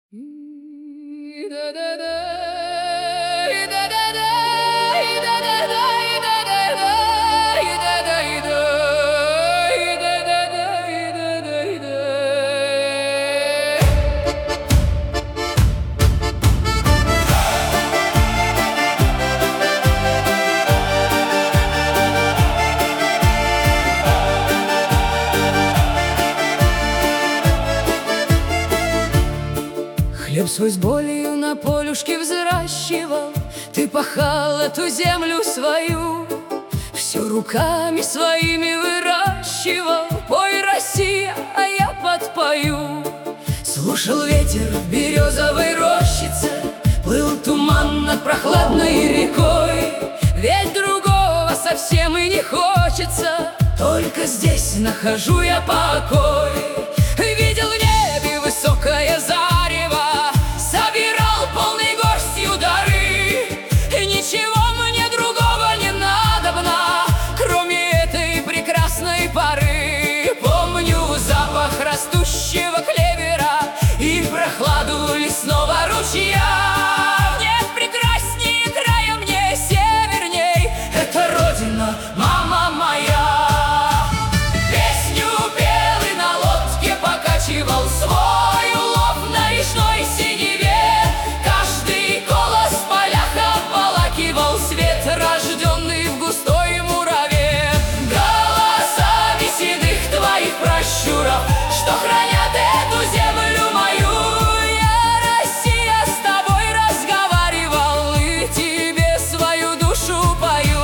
Хлеб свой с болью на полюшке взращивал, ты пахал эту землю свою, все руками своими выращивал. Пой, Россия, а я подпою. Слушал ветер в березовой рощице, плыл туман над прохладной рекой. Ведь другого совсем и не хочется, только здесь нахожу я покой. Видел в небе высокое зарево, собирал полной горстью дары. Ничего мне другого не надобно, кроме этой прекрасной поры. Помню запах растущего клевера и прохладу лесного ручья. Нет прекраснее края мне северней, это родина, мама моя. Песню пел и на лодке покачивал свой улов на речной синеве. Каждый колос в полях обволакивал свет, рожденный в густой мураве. Голосами седых твоих пращуров, что хранят эту землю мою, я, Россия, с тобой разговаривал и тебе свою душу пою.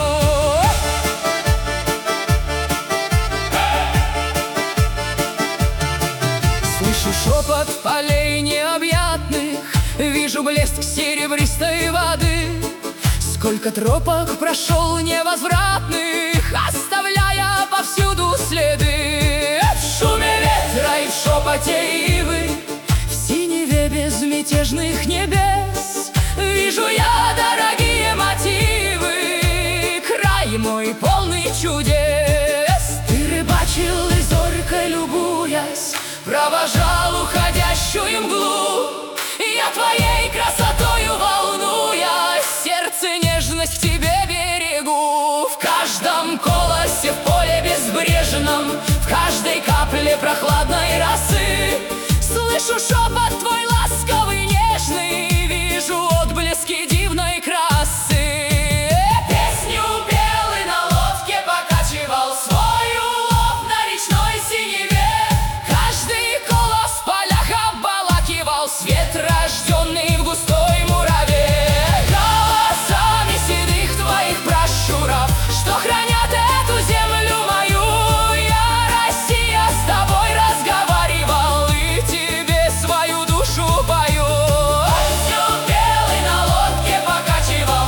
Слышу шепот полей необъятных, вижу блеск серебристой воды. Сколько тропок прошел невозвратных, оставляя повсюду следы. В шуме ветра и в шепоте ивы, в синеве безмятежных небес, вижу я дорогие мотивы, край мой полный чудес. Ты рыбачил и зорко любуясь, провожал уходящую мглу. Я твоей красотою волнуясь, сердце нежность к тебе берегу. В каждом колосе, в поле безбрежном, в каждой капле прохладной росы слышу шепот твой ласковый, нежный, вижу отблески дивной красы. Песню пел и на лодке покачивал свой улов на речной синеве. Каждый колос в полях обволакивал свет, рожденный в густой мураве. Голосами седых твоих пращуров, что хранят эту землю мою, я, Россия, с тобой разговаривал и тебе свою душу пою. Песню пел и на лодке покачивал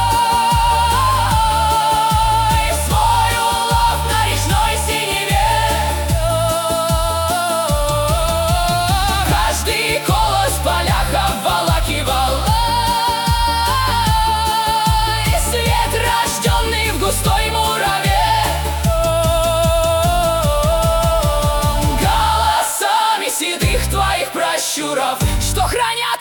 свой улов на речной синеве. Каждый колос в полях обволакивал свет, рожденный в густой мураве. Голосами седых твоих пращуров, что хранят